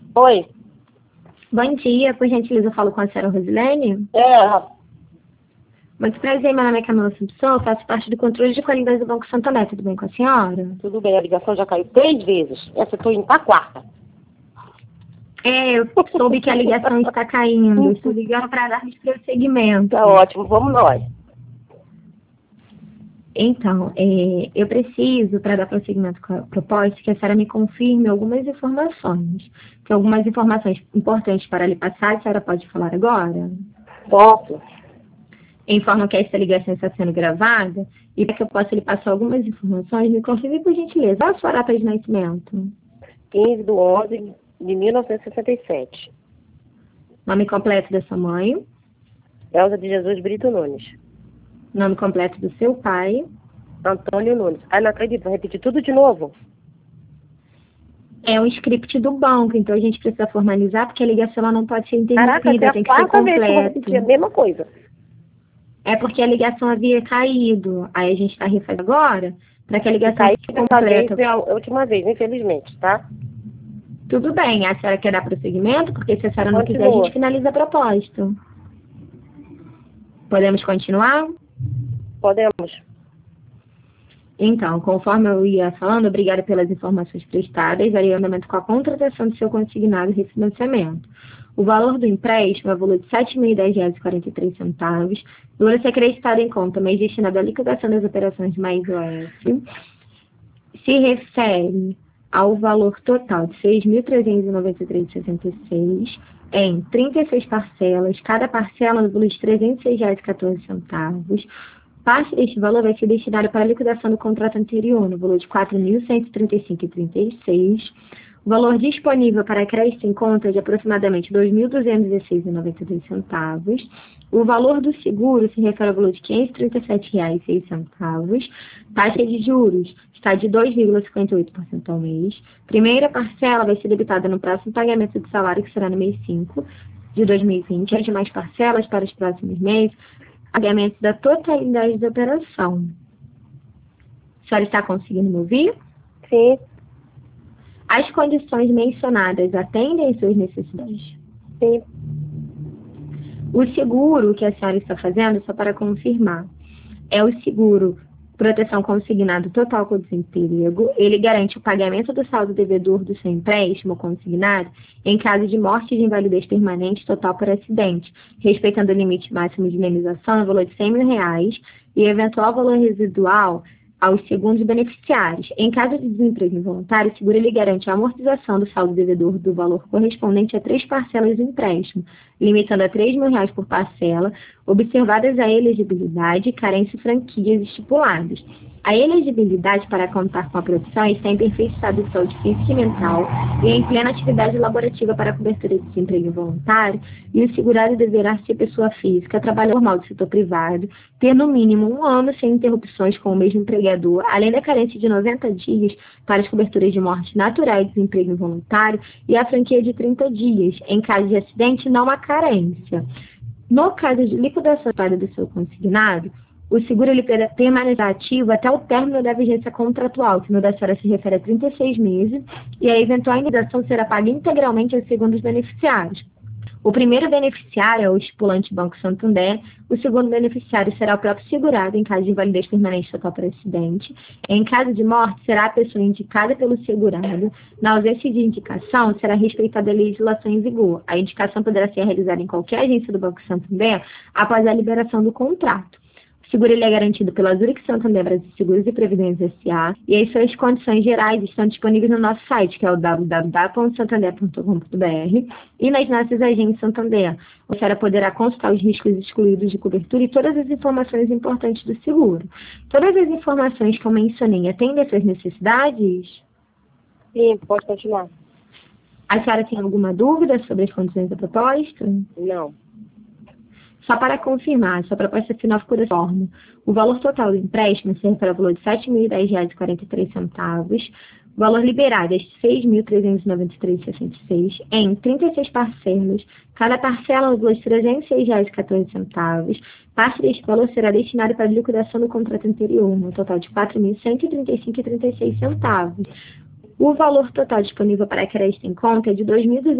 Oi. Bom dia, por gentileza, eu falo com a senhora Rosilene. Muito prazer, meu nome é Camila Simpson, eu faço parte do controle de qualidade do Banco Santander, tudo bem com a senhora? Tudo bem, a ligação já caiu 3 vezes. Essa eu tô indo pra quarta. Eu soube que a ligação está caindo, estou ligando para dar prosseguimento. Tá ótimo, vamos nós. Então, eu preciso, para dar prosseguimento com a proposta, que a senhora me confirme algumas informações. Tem algumas informações importantes para lhe passar, a senhora pode falar agora? Posso? Informo que esta ligação está sendo gravada e para que eu possa lhe passar algumas informações, me confirme por gentileza. Qual a sua data de nascimento? 15/11/1967. Nome completo da sua mãe? Elza de Jesus Brito Nunes. Nome completo do seu pai? Antônio Nunes. Ai, não acredito, vou repetir tudo de novo. É um script do banco, então a gente precisa formalizar, porque a ligação ela não pode ser Caraca, interrompida, é tem a que ser quarta vez que eu vou repetir a completo. mesma coisa. É porque a ligação havia caído. Aí a gente está refazendo agora, para que a Se ligação cair fique dessa vez completa. é a última vez, infelizmente, tá? Tudo bem, a senhora quer dar prosseguimento? Porque se a senhora não quiser, a Continua. gente finaliza a proposta. Podemos continuar? Podemos. Então, conforme eu ia falando, obrigada pelas informações prestadas, darei andamento com a contratação do seu consignado e refinanciamento. O valor do empréstimo é o valor de R$ 7.010,43, valor a ser acreditado em conta, mas destinado à liquidação das operações mais OF, se refere ao valor total de R$ 6.393,66 em 36 parcelas, cada parcela no valor de R$ 306,14. Parte deste valor vai ser destinado para a liquidação do contrato anterior, no valor de R$ 4.135,36. O valor disponível para crédito em conta é de aproximadamente R$ 2.216,92. O valor do seguro se refere ao valor de R$ 537,06. Taxa de juros está de 2,58% ao mês. Primeira parcela vai ser debitada no próximo pagamento de salário, que será no mês 5 de 2020. As demais parcelas para os próximos meses, pagamento da totalidade da operação. A senhora está conseguindo me ouvir? Sim. As condições mencionadas atendem às suas necessidades? Sim. O seguro que a senhora está fazendo, só para confirmar, é o seguro proteção consignado total com desemprego. Ele garante o pagamento do saldo devedor do seu empréstimo consignado em caso de morte de invalidez permanente total por acidente, respeitando o limite máximo de indenização no valor de R$ 100.000 e eventual valor residual aos segundos beneficiários. Em caso de desemprego involuntário, o seguro ele garante a amortização do saldo devedor do valor correspondente a 3 parcelas do empréstimo, limitando a R$ 3.000 por parcela, observadas a elegibilidade, carência e franquias estipuladas. A elegibilidade para contar com a profissão está em perfeito estado de saúde física e mental e em plena atividade laborativa para a cobertura de desemprego involuntário, e o segurado deverá ser pessoa física, trabalhador normal do setor privado, ter no mínimo 1 ano sem interrupções com o mesmo empregador, além da carência de 90 dias para as coberturas de morte natural e desemprego involuntário e a franquia de 30 dias. Em caso de acidente, não há carência. No caso de liquidação do seu consignado, o seguro ele permanecerá ativo até o término da vigência contratual, que no da senhora se refere a 36 meses, e a eventual indenização será paga integralmente aos segundos beneficiários. O primeiro beneficiário é o estipulante Banco Santander, o segundo beneficiário será o próprio segurado em caso de invalidez permanente total por acidente. Em caso de morte, será a pessoa indicada pelo segurado. Na ausência de indicação, será respeitada a legislação em vigor. A indicação poderá ser realizada em qualquer agência do Banco Santander após a liberação do contrato. O seguro ele é garantido pela Zurich Santander Brasil Seguros e Previdência S.A. e as suas condições gerais estão disponíveis no nosso site, que é o www.santander.com.br, e nas nossas agências Santander. A senhora poderá consultar os riscos excluídos de cobertura e todas as informações importantes do seguro. Todas as informações que eu mencionei atendem às suas necessidades? Sim, pode continuar. A senhora tem alguma dúvida sobre as condições da proposta? Não. Só para confirmar, sua proposta final ficou dessa forma. O valor total do empréstimo se refere ao valor de R$ 7.010,43. O valor liberado é de R$ 6.393,66 em 36 parcelas. Cada parcela no valor de R$ 306,14. Parte deste valor será destinado para a liquidação do contrato anterior, no total de R$ 4.135,36. O valor total disponível para crédito em conta é de R$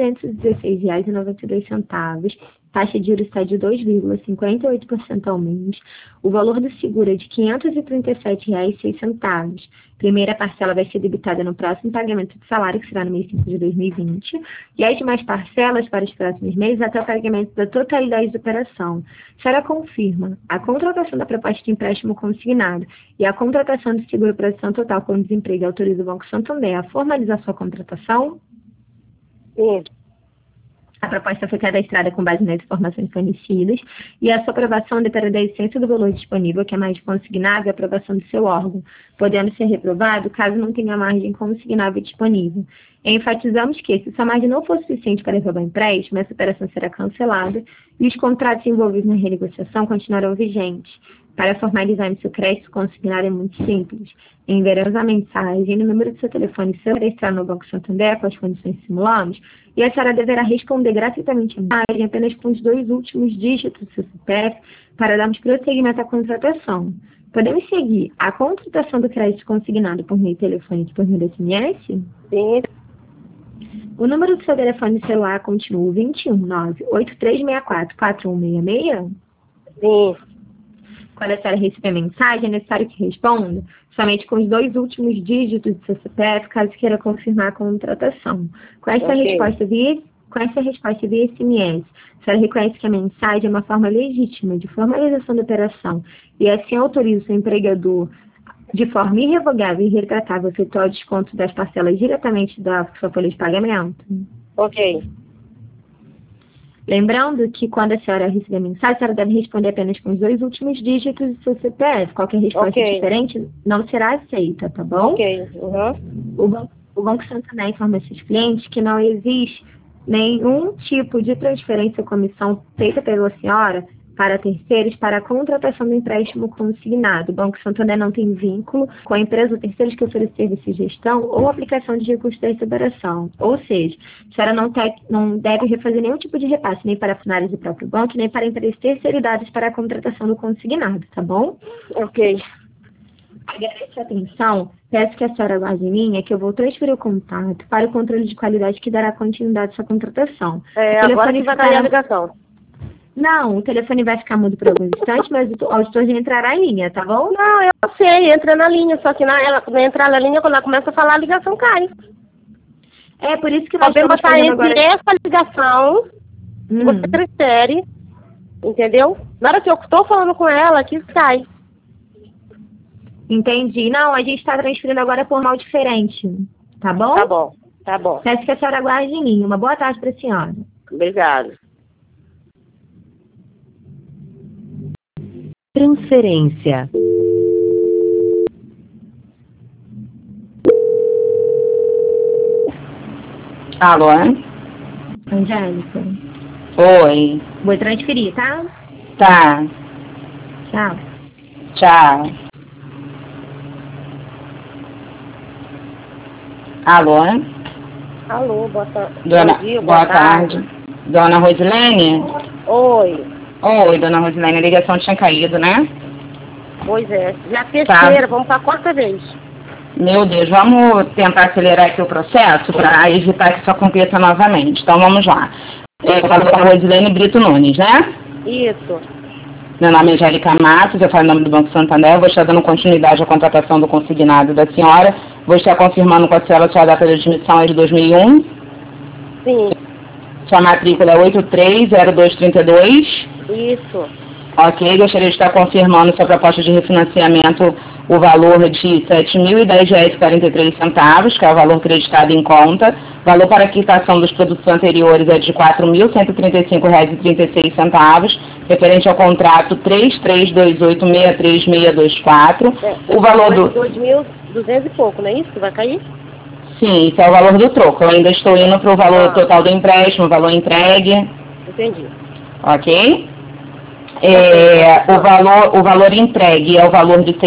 2.216,92. Taxa de juros está de 2,58% ao mês. O valor do seguro é de R$ 537,06. Primeira parcela vai ser debitada no próximo pagamento de salário, que será no mês 5 de 2020. E as demais parcelas para os próximos meses até o pagamento da totalidade da operação. A senhora confirma a contratação da proposta de empréstimo consignado e a contratação do seguro para ação total com desemprego autoriza o Banco Santander a formalizar sua contratação? Sim. A proposta foi cadastrada com base nas informações fornecidas e a sua aprovação depende da essência do valor disponível, que é mais consignável, e a aprovação do seu órgão, podendo ser reprovado caso não tenha margem consignável disponível. Enfatizamos que, se sua margem não for suficiente para reprovar o empréstimo, essa operação será cancelada e os contratos envolvidos na renegociação continuarão vigentes. Para formalizarmos seu crédito consignado é muito simples. Enviaremos a mensagem no número do seu telefone seu cadastrar no Banco Santander com as condições que simulamos e a senhora deverá responder gratuitamente a mensagem apenas com os 2 últimos dígitos do seu CPF para darmos prosseguimento à contratação. Podemos seguir a contratação do crédito consignado por meio telefônico e por meio de SMS? Sim. O número do seu telefone celular continua 219-8364-4166? Sim. Quando a senhora receber a mensagem, é necessário que responda somente com os 2 últimos dígitos do seu CPF, caso queira confirmar a contratação. Com essa resposta via SMS, a senhora reconhece que a mensagem é uma forma legítima de formalização da operação e assim autoriza o seu empregador de forma irrevogável e irretratável a efetuar o desconto das parcelas diretamente da sua folha de pagamento? Ok. Lembrando que quando a senhora receber a mensagem, a senhora deve responder apenas com os 2 últimos dígitos do seu CPF. Qualquer resposta diferente não será aceita, tá bom? Ok. Uhum. O Banco Santander informa a seus clientes que não existe nenhum tipo de transferência ou comissão feita pela senhora para terceiros para a contratação do empréstimo consignado. O Banco Santander não tem vínculo com a empresa ou terceiros que oferece serviço de gestão ou aplicação de recursos dessa operação. Ou seja, a senhora não deve refazer nenhum tipo de repasse, nem para funcionários do próprio banco, nem para empresas terceirizadas para a contratação do consignado, tá bom? Ok. Agradeço a atenção. Peço que a senhora aguarde em linha, que eu vou transferir o contato para o controle de qualidade que dará continuidade à sua contratação. Agora que vai cair a ligação. Não, o telefone vai ficar mudo por alguns instantes, mas o auditor já entrará em linha, tá bom? Não, eu sei, entra na linha, só que ela entrar na linha, quando ela começa a falar, a ligação cai. É, por isso que nós estamos fazendo agora. Essa ligação, você transfere, entendeu? Na hora que eu estou falando com ela, aqui sai. Entendi. Não, a gente está transferindo agora por mal diferente, tá bom? Tá bom, tá bom. Peço que a senhora aguarde em linha. Uma boa tarde para a senhora. Obrigada. Transferência. Alô? Angélica. Oi. Vou transferir, tá? Tá. Tchau. Tchau. Alô? Alô, boa tarde. Dona, Bom dia, boa tarde. Dona Rosilene? Oi. Oi, dona Rosilene, a ligação tinha caído, né? Pois é. Já terceira, vamos para a 4ª vez. Meu Deus, vamos tentar acelerar aqui o processo para evitar que isso aconteça novamente. Então vamos lá. Eu falo com a Rosilene Brito Nunes, né? Isso. Meu nome é Angélica Matos, eu falo em nome do Banco Santander, vou estar dando continuidade à contratação do consignado da senhora. Vou estar confirmando com a senhora a sua data de admissão é de 2001. Sim. Sua matrícula é 830232. Isso. Ok, gostaria de estar confirmando sua proposta de refinanciamento, o valor de R$ 7.010,43, que é o valor creditado em conta. Valor para quitação dos produtos anteriores é de R$ 4.135,36, referente ao contrato 3328636624. O valor do... 2.200 e pouco, não é isso que vai cair? Sim, isso é o valor do troco. Eu ainda estou indo para o valor total do empréstimo, o valor entregue. Entendi. Ok? O valor entregue é o valor de R$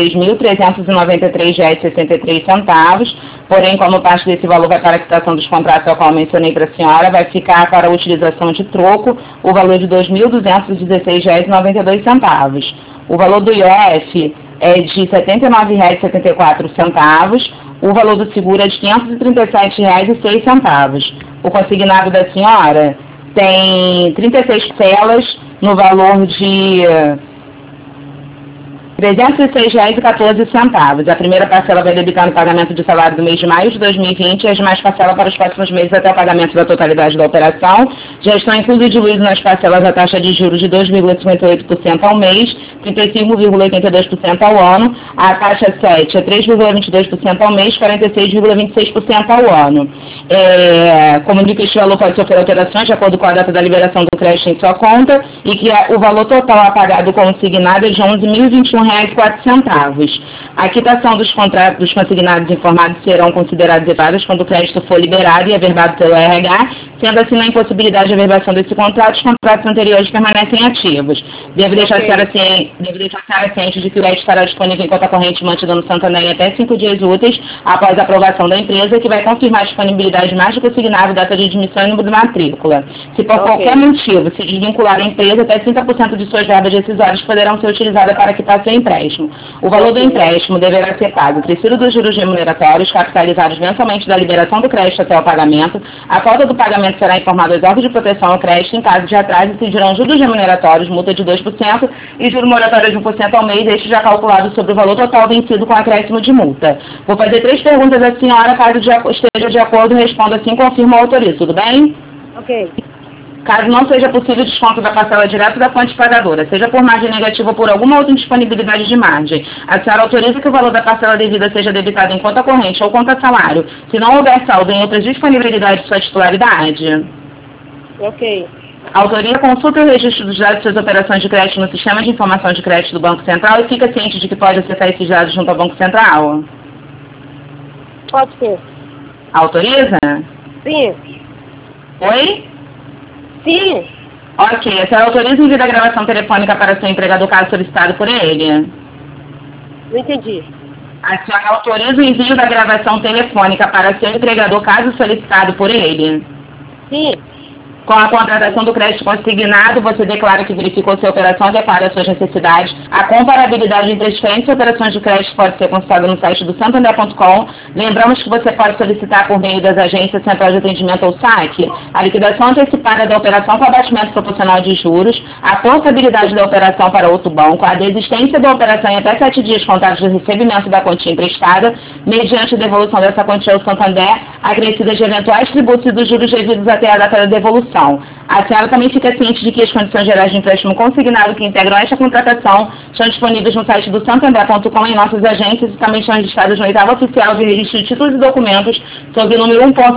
6.393,63, porém, como parte desse valor vai para a quitação dos contratos ao qual eu mencionei para a senhora, vai ficar para a utilização de troco o valor de R$ 2.216,92. O valor do IOF é de R$ 79,74. o valor do seguro é de R$ 537,06. O consignado da senhora tem 36 parcelas no valor de R$ 306,14. A primeira parcela vai debitar no pagamento de salário do mês de maio de 2020 e as demais parcelas para os próximos meses até o pagamento da totalidade da operação. Já estão inclusos e diluídos nas parcelas a taxa de juros de 2,58% ao mês, 35,82% ao ano. A taxa 7 é 3,22% ao mês, 46,26% ao ano. Comunica que este valor pode sofrer alterações de acordo com a data da liberação do crédito em sua conta e que o valor total a pagar do consignado é de R$ 11.021,04. A quitação dos contratos dos consignados informados serão consideradas efetuadas quando o crédito for liberado e averbado pelo RH, sendo assim na impossibilidade de averbação desse contrato, os contratos anteriores permanecem ativos. Devo deixar a senhora ciente de que o crédito estará disponível em conta corrente mantida no Santander em até 5 dias úteis após a aprovação da empresa, que vai confirmar a disponibilidade de mais do consignado, data de admissão e número de matrícula. Se por qualquer motivo se desvincular a empresa, até 30% de suas verbas decisórias poderão ser utilizadas para quitar seu empréstimo. O valor do empréstimo deverá ser pago transferido dos juros remuneratórios capitalizados mensalmente da liberação do crédito até o pagamento. A falta do pagamento será informado aos órgãos de proteção ao crédito. Em caso de atraso, incidirão juros remuneratórios, multa de 2% e juro moratório de 1% ao mês, este já calculado sobre o valor total vencido com acréscimo de multa. Vou fazer 3 perguntas à senhora, caso esteja de acordo, responda assim, confirma ou autoriza, tudo bem? Ok. Caso não seja possível desconto da parcela direto da fonte pagadora, seja por margem negativa ou por alguma outra indisponibilidade de margem, a senhora autoriza que o valor da parcela devida seja debitado em conta corrente ou conta salário, se não houver saldo em outras disponibilidades de sua titularidade? Ok. Autoriza a consulta e o registro dos dados de suas operações de crédito no sistema de informação de crédito do Banco Central e fica ciente de que pode acessar esses dados junto ao Banco Central? Pode ser. Autoriza? Sim. Oi? Sim. Ok, a senhora autoriza o envio da gravação telefônica para seu empregador caso solicitado por ele? Não entendi. A senhora autoriza o envio da gravação telefônica para seu empregador caso solicitado por ele? Sim. Com a contratação do crédito consignado, você declara que verificou se a operação adequada às suas necessidades. A comparabilidade entre as diferentes operações de crédito pode ser consultada no site do santander.com. Lembramos que você pode solicitar por meio das agências Central de Atendimento ou SAC a liquidação antecipada da operação com abatimento proporcional de juros, a portabilidade da operação para outro banco, a desistência da operação em até 7 dias contados do recebimento da quantia emprestada, mediante a devolução dessa quantia ao Santander, acrescida de eventuais tributos e dos juros devidos até a data da devolução. A senhora também fica ciente de que as condições gerais de empréstimo consignado que integram esta contratação estão disponíveis no site do santander.com em nossas agências e também estão registradas no oitavo oficial de registro de títulos e documentos sob o número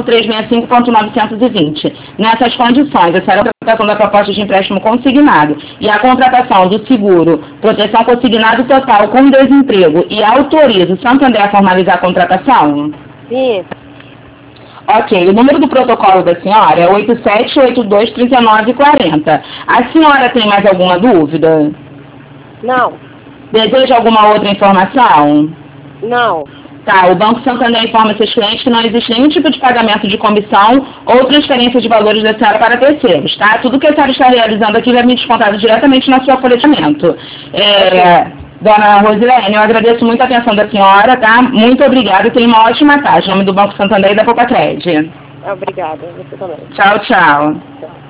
1.365.920. Nessas condições, a senhora contratação da proposta de empréstimo consignado e a contratação do seguro, proteção consignado total com desemprego e autoriza o Santander a formalizar a contratação? Sim. Ok, o número do protocolo da senhora é 87823940. A senhora tem mais alguma dúvida? Não. Deseja alguma outra informação? Não. Tá, o Banco Santander informa seus clientes que não existe nenhum tipo de pagamento de comissão ou transferência de valores da senhora para terceiros, tá? Tudo que a senhora está realizando aqui vai me descontado diretamente na sua folha de pagamento. Dona Rosilene, eu agradeço muito a atenção da senhora, tá? Muito obrigada e tenha uma ótima tarde. Em nome do Banco Santander e da Poupa Crédito. Obrigada. Você também. Tchau, tchau. Tchau.